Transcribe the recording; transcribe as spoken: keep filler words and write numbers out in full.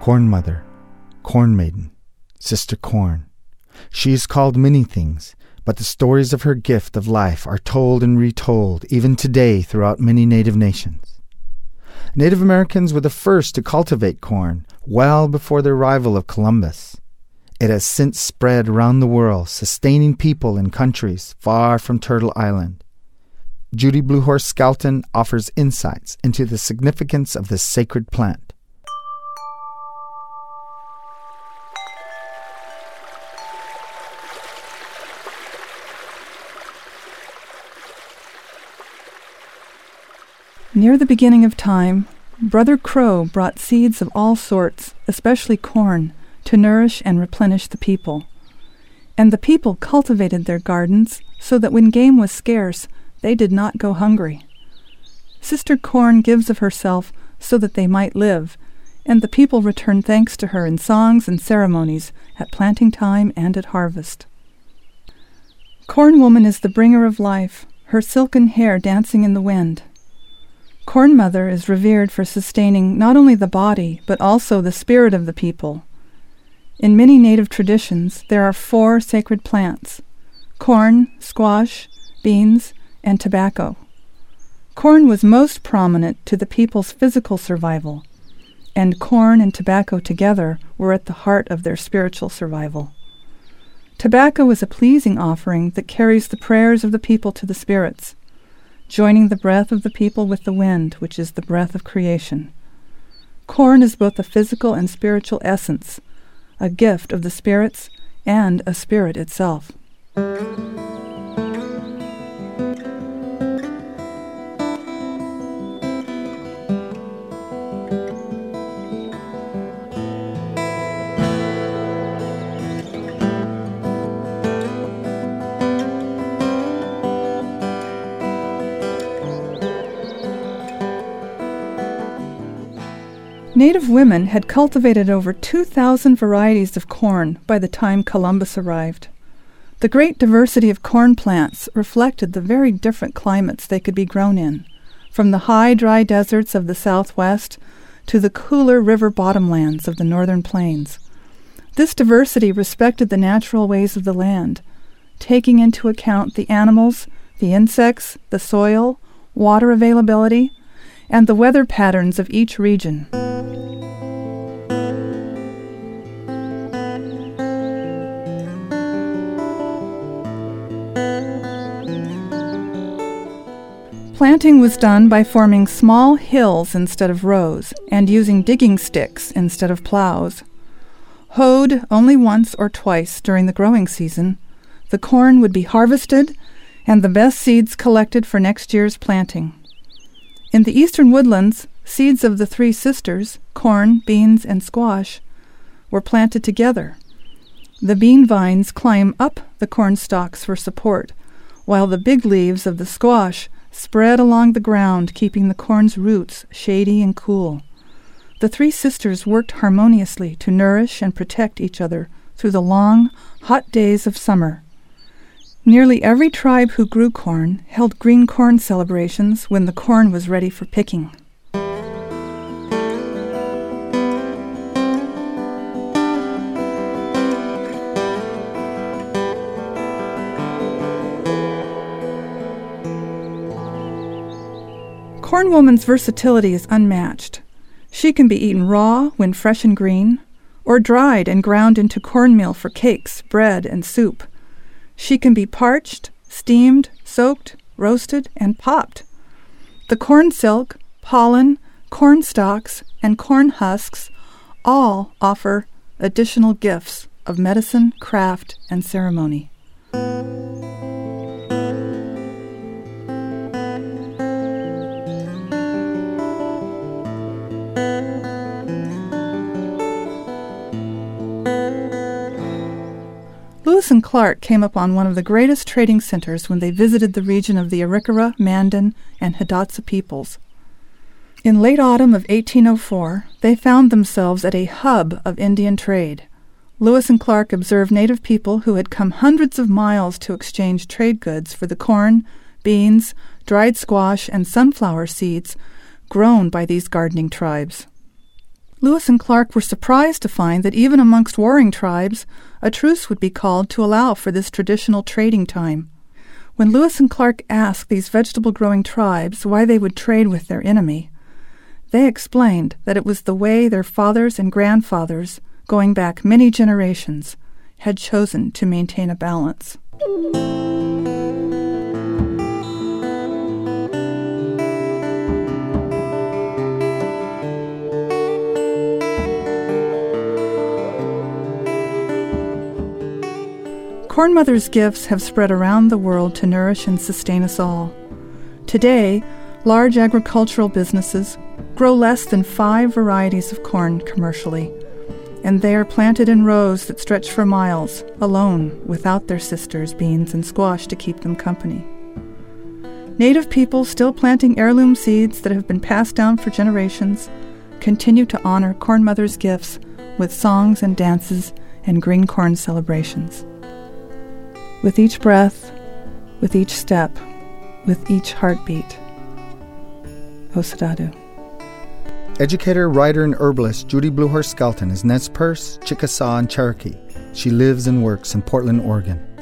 Corn Mother, Corn Maiden, Sister Corn. She is called many things, but the stories of her gift of life are told and retold even today throughout many Native nations. Native Americans were the first to cultivate corn well before the arrival of Columbus. It has since spread around the world, sustaining people in countries far from Turtle Island. Judy Bluehorse Skelton offers insights into the significance of this sacred plant. Near the beginning of time, Brother Crow brought seeds of all sorts, especially corn, to nourish and replenish the people. And the people cultivated their gardens so that when game was scarce, they did not go hungry. Sister Corn gives of herself so that they might live, and the people return thanks to her in songs and ceremonies at planting time and at harvest. Corn Woman is the bringer of life, her silken hair dancing in the wind. Corn Mother is revered for sustaining not only the body, but also the spirit of the people. In many Native traditions, there are four sacred plants: corn, squash, beans, and tobacco. Corn was most prominent to the people's physical survival, and corn and tobacco together were at the heart of their spiritual survival. Tobacco is a pleasing offering that carries the prayers of the people to the spirits, joining the breath of the people with the wind, which is the breath of creation. Corn is both a physical and spiritual essence, a gift of the spirits and a spirit itself. Native women had cultivated over two thousand varieties of corn by the time Columbus arrived. The great diversity of corn plants reflected the very different climates they could be grown in, from the high, dry deserts of the southwest to the cooler river bottomlands of the northern plains. This diversity respected the natural ways of the land, taking into account the animals, the insects, the soil, water availability, and the weather patterns of each region. Planting was done by forming small hills instead of rows and using digging sticks instead of plows. Hoed only once or twice during the growing season, the corn would be harvested and the best seeds collected for next year's planting. In the eastern woodlands, seeds of the three sisters, corn, beans, and squash, were planted together. The bean vines climb up the corn stalks for support, while the big leaves of the squash spread along the ground, keeping the corn's roots shady and cool. The three sisters worked harmoniously to nourish and protect each other through the long, hot days of summer. Nearly every tribe who grew corn held green corn celebrations when the corn was ready for picking. Corn Woman's versatility is unmatched. She can be eaten raw when fresh and green, or dried and ground into cornmeal for cakes, bread, and soup. She can be parched, steamed, soaked, roasted, and popped. The corn silk, pollen, corn stalks, and corn husks all offer additional gifts of medicine, craft, and ceremony. Lewis and Clark came upon one of the greatest trading centers when they visited the region of the Arikara, Mandan, and Hidatsa peoples. In late autumn of eighteen oh four, they found themselves at a hub of Indian trade. Lewis and Clark observed native people who had come hundreds of miles to exchange trade goods for the corn, beans, dried squash, and sunflower seeds grown by these gardening tribes. Lewis and Clark were surprised to find that even amongst warring tribes, a truce would be called to allow for this traditional trading time. When Lewis and Clark asked these vegetable-growing tribes why they would trade with their enemy, they explained that it was the way their fathers and grandfathers, going back many generations, had chosen to maintain a balance. Corn Mother's gifts have spread around the world to nourish and sustain us all. Today, large agricultural businesses grow less than five varieties of corn commercially, and they are planted in rows that stretch for miles, alone, without their sisters, beans and squash, to keep them company. Native people still planting heirloom seeds that have been passed down for generations continue to honor Corn Mother's gifts with songs and dances and green corn celebrations. With each breath, with each step, with each heartbeat. Osadadu. Educator, writer, and herbalist Judy Bluehorse Skelton is Nez Perce, Chickasaw, and Cherokee. She lives and works in Portland, Oregon.